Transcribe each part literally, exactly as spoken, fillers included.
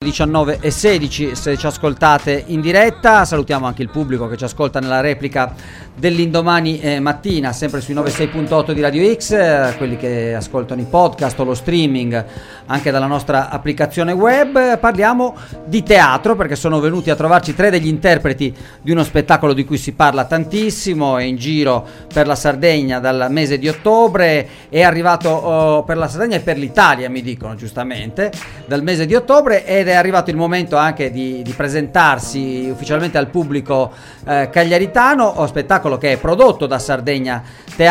diciannove e sedici se ci ascoltate in diretta. Salutiamo anche il pubblico che ci ascolta nella replica dell'indomani eh, mattina, sempre sui novantasei punto otto di Radio X, eh, quelli che ascoltano i podcast o lo streaming anche dalla nostra applicazione web. Parliamo di teatro perché sono venuti a trovarci tre degli interpreti di uno spettacolo di cui si parla tantissimo, è in giro per la Sardegna dal mese di ottobre, è arrivato oh, per la Sardegna e per l'Italia, mi dicono giustamente, dal mese di ottobre, ed è arrivato il momento anche di, di presentarsi ufficialmente al pubblico eh, cagliaritano, o spettacolo che è prodotto da Sardegna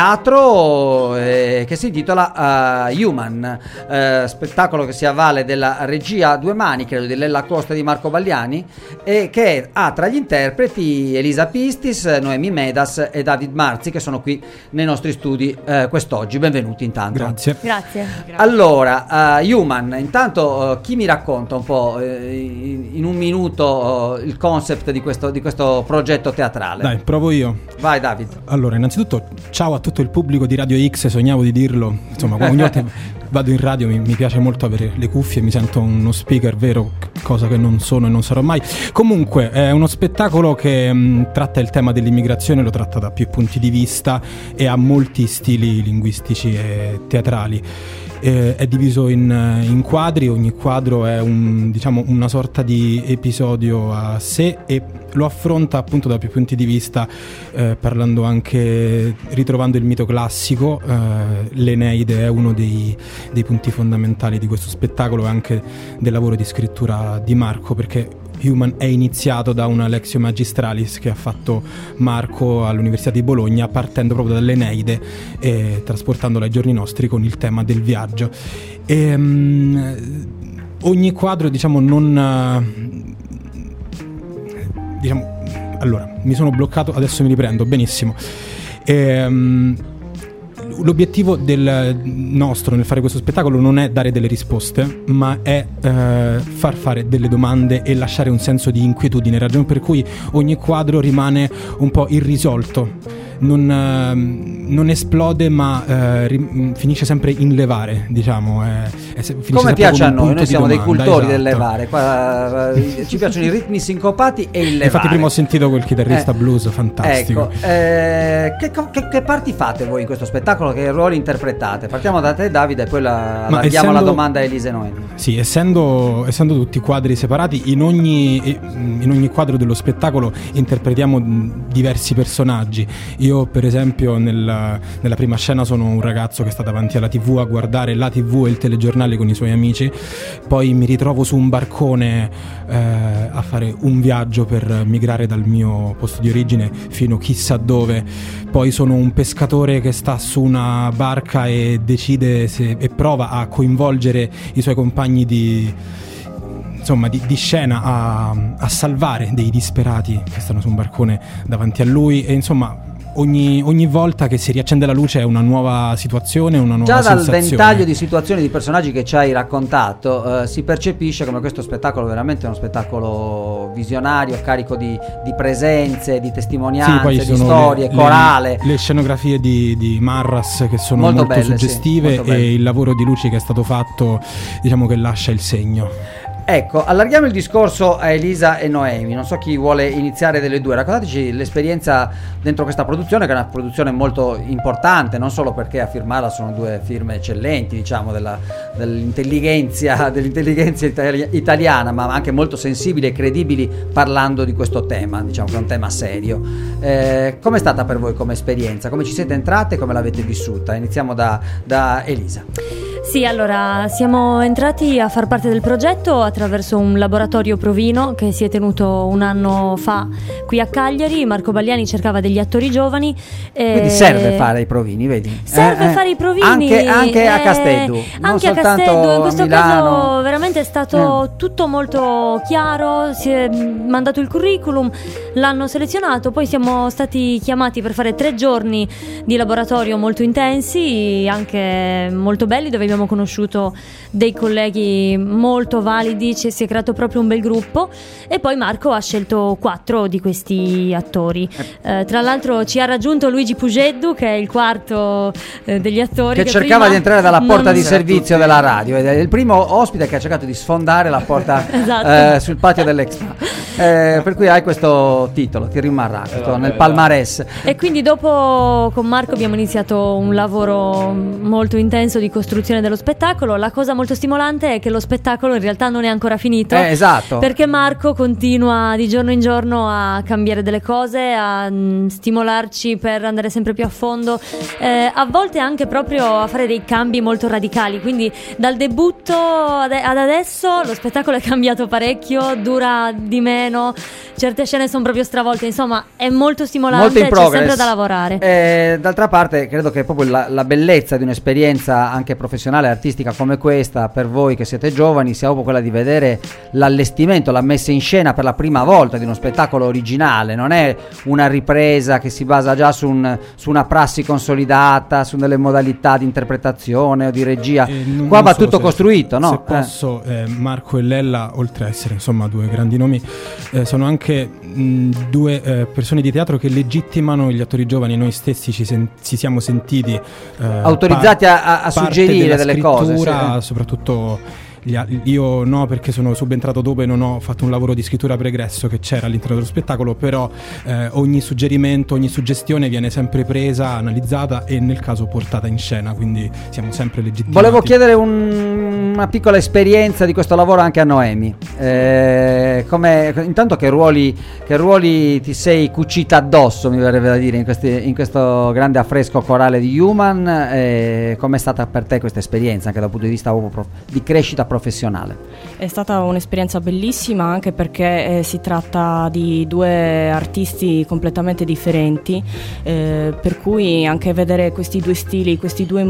Teatro, eh, che si intitola uh, Human, eh, spettacolo che si avvale della regia a due mani, credo, di Lella Costa e di Marco Bagliani, e che ha tra gli interpreti Elisa Pistis, Noemi Medas e David Marzi, che sono qui nei nostri studi eh, quest'oggi. Benvenuti intanto. Grazie. Grazie. Allora, uh, Human, intanto uh, chi mi racconta un po' eh, in, in un minuto uh, il concept di questo, di questo progetto teatrale? Dai, provo io. Vai David. Allora, innanzitutto ciao a tutto il pubblico di Radio X, sognavo di dirlo, insomma, ogni volta vado in radio mi, mi piace molto avere le cuffie, mi sento uno speaker vero, cosa che non sono e non sarò mai. Comunque è uno spettacolo che mh, tratta il tema dell'immigrazione, lo tratta da più punti di vista e ha molti stili linguistici e teatrali. Eh, è diviso in, in quadri, ogni quadro è un, diciamo, una sorta di episodio a sé e lo affronta appunto da più punti di vista, eh, parlando anche, ritrovando il mito classico. eh, l'Eneide è uno dei, dei punti fondamentali di questo spettacolo e anche del lavoro di scrittura di Marco, perché Human è iniziato da una Lectio Magistralis che ha fatto Marco all'Università di Bologna, partendo proprio dall'Eneide e trasportandola ai giorni nostri con il tema del viaggio. E, um, ogni quadro, diciamo, non... diciamo, allora, mi sono bloccato, adesso mi riprendo, benissimo. E, um, l'obiettivo del nostro nel fare questo spettacolo non è dare delle risposte, ma è eh, far fare delle domande e lasciare un senso di inquietudine, ragione per cui ogni quadro rimane un po' irrisolto. Non, eh, non esplode, ma eh, ri- finisce sempre in levare, diciamo. È, è se- come piace a noi, noi siamo domanda, dei cultori esatto. del levare. Qua, eh, ci piacciono i ritmi sincopati e il levare. Infatti prima ho sentito quel chitarrista eh, blues fantastico. Ecco, eh, che, che, che parti fate voi in questo spettacolo? Che ruoli interpretate? Partiamo da te, Davide, e poi la, allarghiamo essendo, la domanda a Elisa e Noemi. Sì, essendo, essendo tutti quadri separati, in ogni, in ogni quadro dello spettacolo interpretiamo diversi personaggi. Io per esempio nella, nella prima scena sono un ragazzo che sta davanti alla tivù a guardare la tivù e il telegiornale con i suoi amici, poi mi ritrovo su un barcone eh, a fare un viaggio per migrare dal mio posto di origine fino chissà dove, poi sono un pescatore che sta su una barca e decide se, e prova a coinvolgere i suoi compagni di insomma di, di scena a, a salvare dei disperati che stanno su un barcone davanti a lui, e insomma Ogni, ogni volta che si riaccende la luce è una nuova situazione, una nuova Già dal sensazione. ventaglio di situazioni, di personaggi che ci hai raccontato, eh, si percepisce come questo spettacolo veramente è uno spettacolo visionario, carico di, di presenze, di testimonianze, sì, di storie, le, corale. Le, le scenografie di, di Marras che sono molto, molto belle, suggestive, sì, molto e il lavoro di luci che è stato fatto, diciamo che lascia il segno. Ecco, allarghiamo il discorso a Elisa e Noemi, non so chi vuole iniziare delle due, raccontateci l'esperienza dentro questa produzione, che è una produzione molto importante, non solo perché a firmarla sono due firme eccellenti, diciamo, della, dell'intelligenza, dell'intelligenza itali- italiana, ma anche molto sensibili e credibili parlando di questo tema, diciamo che è un tema serio. Eh, com'è stata per voi come esperienza? Come ci siete entrate e come l'avete vissuta? Iniziamo da, da Elisa. Sì, allora siamo entrati a far parte del progetto attraverso un laboratorio provino che si è tenuto un anno fa qui a Cagliari. Marco Bagliani cercava degli attori giovani. E... Quindi serve fare i provini, vedi? Serve eh, fare i provini anche, anche eh, a Casteddu, anche a Casteddu. In questo caso veramente è stato eh. tutto molto chiaro. Si è mandato il curriculum, l'hanno selezionato, poi siamo stati chiamati per fare tre giorni di laboratorio molto intensi, anche molto belli, dove abbiamo conosciuto dei colleghi molto validi, ci si è creato proprio un bel gruppo, e poi Marco ha scelto quattro di questi attori. Eh, tra l'altro ci ha raggiunto Luigi Pugeddu, che è il quarto eh, degli attori che, che cercava di entrare dalla porta non... di servizio della radio, ed è il primo ospite che ha cercato di sfondare la porta esatto. eh, sul patio dell'Expo, eh, per cui hai questo titolo, ti rimarrà questo, nel palmarès. E quindi dopo con Marco abbiamo iniziato un lavoro molto intenso di costruzione dello spettacolo. La cosa molto stimolante è che lo spettacolo in realtà non è ancora finito, eh, esatto. perché Marco continua di giorno in giorno a cambiare delle cose, a mh, stimolarci per andare sempre più a fondo, eh, a volte anche proprio a fare dei cambi molto radicali. Quindi dal debutto ad, ad adesso lo spettacolo è cambiato parecchio, dura di meno, certe scene sono proprio stravolte, insomma è molto stimolante, c'è sempre da lavorare. Eh, d'altra parte credo che proprio la, la bellezza di un'esperienza anche professionale e artistica come questa, per voi che siete giovani, sia proprio quella di vedere l'allestimento, la messa in scena per la prima volta di uno spettacolo originale. Non è una ripresa che si basa già su, un, su una prassi consolidata, su delle modalità di interpretazione o di regia. Eh, Qua va so tutto se, costruito, no? Se posso, eh. Eh, Marco e Lella, oltre a essere insomma due grandi nomi, eh, sono anche mh, due eh, persone di teatro che legittimano gli attori giovani. Noi stessi ci, sen- ci siamo sentiti eh, autorizzati par- a, a suggerire delle cose, sì. Soprattutto io no, perché sono subentrato dopo e non ho fatto un lavoro di scrittura pregresso che c'era all'interno dello spettacolo, però eh, ogni suggerimento, ogni suggestione viene sempre presa, analizzata e nel caso portata in scena, quindi siamo sempre legittimati. Volevo chiedere un, una piccola esperienza di questo lavoro anche a Noemi, eh, come, intanto che ruoli, che ruoli ti sei cucita addosso, mi verrebbe da dire, in, questi, in questo grande affresco corale di Human, eh, com'è stata per te questa esperienza anche dal punto di vista di crescita professionale? È stata un'esperienza bellissima, anche perché eh, si tratta di due artisti completamente differenti, eh, per cui anche vedere questi due stili, questi due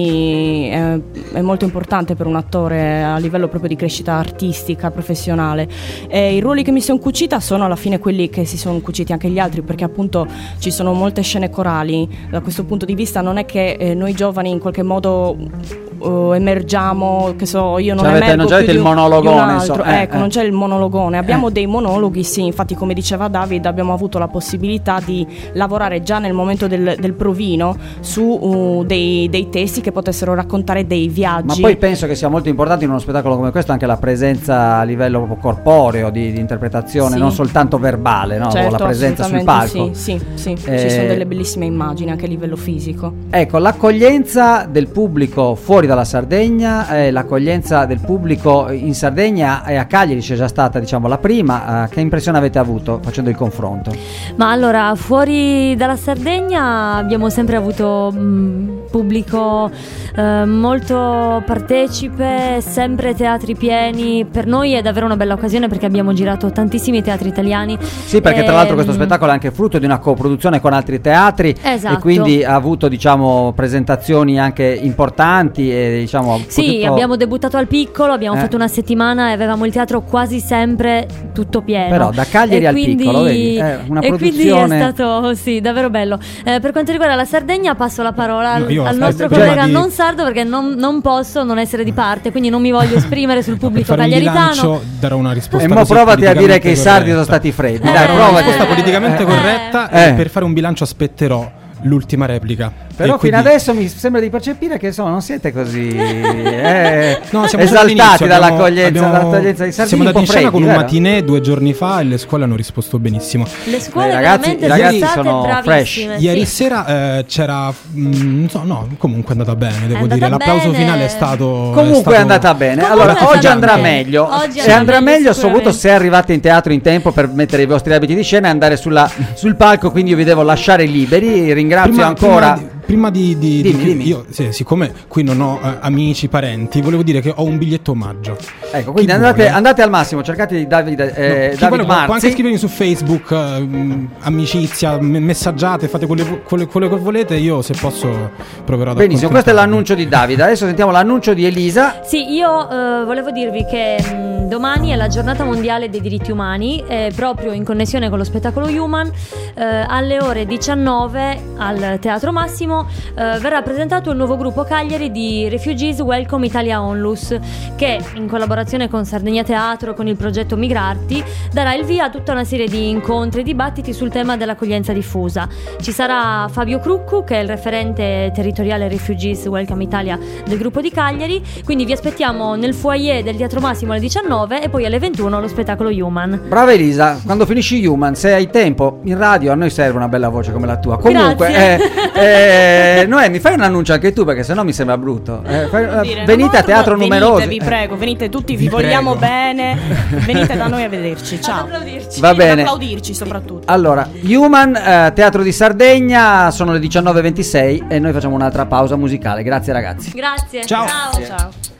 modi eh, è molto importante per un attore a livello proprio di crescita artistica, professionale. E i ruoli che mi sono cucita sono alla fine quelli che si sono cuciti anche gli altri, perché appunto ci sono molte scene corali. Da questo punto di vista non è che eh, noi giovani in qualche modo uh, emergiamo, che so, io non cioè, emergo non c'è più il di monologone, so, eh, ecco, eh. non c'è il monologone, abbiamo eh. dei monologhi, sì, infatti come diceva David abbiamo avuto la possibilità di lavorare già nel momento del, del provino su uh, dei, dei testi che potessero raccontare dei viaggi. Ma poi penso che sia molto importante in uno spettacolo come questo anche la presenza a livello proprio corporeo di, di interpretazione, sì. non soltanto verbale, no? Certo, la presenza sul palco. Sì, sì, sì. Eh, ci sono delle bellissime immagini anche a livello fisico. Ecco, l'accoglienza del pubblico fuori dalla Sardegna, eh, l'accoglienza del pubblico in Sardegna e a Cagliari c'è già stata, diciamo, la prima. Eh, che impressione avete avuto facendo il confronto? Ma allora, fuori dalla Sardegna abbiamo sempre avuto mh, pubblico eh, molto partecipe, sempre teatri pieni. Per noi è davvero una bella occasione perché abbiamo girato tantissimi teatri italiani. Sì, perché e, tra l'altro questo spettacolo è anche frutto di una coproduzione con altri teatri, esatto. e quindi ha avuto, diciamo, presentazioni anche importanti e, diciamo, sì, potuto... abbiamo debuttato al Piccolo, abbiamo eh. fatto una settimana e avevamo il teatro quasi sempre tutto pieno. Però da Cagliari e al quindi, Piccolo, vedi? È una e produzione. quindi è stato, sì, davvero bello. Eh, per quanto riguarda la Sardegna passo la parola no, al, al nostro collega di... non sardo, perché non, non posso non essere di parte, quindi non mi voglio esprimere sul pubblico per cagliaritano. Un darò una risposta. E mo provati a dire che i sardi sono stati freddi. Eh, Dai, eh, provati. Una risposta politicamente eh, corretta eh. e per fare un bilancio aspetterò l'ultima replica. Però e fino quindi... adesso mi sembra di percepire che insomma non siete così eh, no, siamo esaltati dall'accoglienza, abbiamo, dall'accoglienza di Sardini. Siamo andati in scena freddi, con un vero? matinè due giorni fa e le scuole hanno risposto benissimo. Le scuole i ragazzi, veramente i ragazzi sono sono state bravissime. fresh. Ieri sì. sera eh, c'era mh, non so, no, comunque è andata bene, devo andata dire. L'applauso bene. finale è stato Comunque è, stato... è andata bene. Comunque allora è oggi andata andrà bene. meglio. Oggi e andrà meglio soprattutto sicuramente. se arrivate in teatro in tempo per mettere i vostri abiti di scena e andare sulla, sul palco, quindi io vi devo lasciare liberi. Ringrazio prima, ancora prima di, prima di, di, dimmi, di dimmi. io sì, siccome qui non ho eh, amici, parenti, volevo dire che ho un biglietto omaggio. Ecco, quindi andate, andate al massimo, cercate di David, eh, no, David vuole, Marzi. può anche scrivermi su Facebook, eh, amicizia, me- messaggiate, fate quelle, quelle, quello che volete, io se posso proverò ad Benissimo, questo è l'annuncio di Davide. Adesso sentiamo l'annuncio di Elisa. Sì, io eh, volevo dirvi che mh, domani è la giornata mondiale dei diritti umani, eh, proprio in connessione con lo spettacolo Human, eh, alle ore diciannove al Teatro Massimo ricordiamo, eh, verrà presentato il nuovo gruppo Cagliari di Refugees Welcome Italia Onlus, che in collaborazione con Sardegna Teatro, con il progetto Migrarti, darà il via a tutta una serie di incontri e dibattiti sul tema dell'accoglienza diffusa. Ci sarà Fabio Cruccu, che è il referente territoriale Refugees Welcome Italia del gruppo di Cagliari, quindi vi aspettiamo nel foyer del Teatro Massimo alle diciannove e poi alle ventuno lo spettacolo Human. Brava Elisa, quando finisci Human, se hai tempo, in radio a noi serve una bella voce come la tua. Comunque, eh, eh, Noemi, fai un annuncio anche tu, perché sennò mi sembra brutto. Eh, fai, eh, dire, venite a Teatro venite, Numerosi. Vi prego, venite tutti, vi, Vi vogliamo prego. bene. Venite da noi a vederci. Ciao. Ad applaudirci. Va bene. Ad applaudirci soprattutto. Allora, Human, eh, Teatro di Sardegna, sono le diciannove e ventisei e noi facciamo un'altra pausa musicale. Grazie ragazzi. Grazie. Ciao. Ciao. Ciao.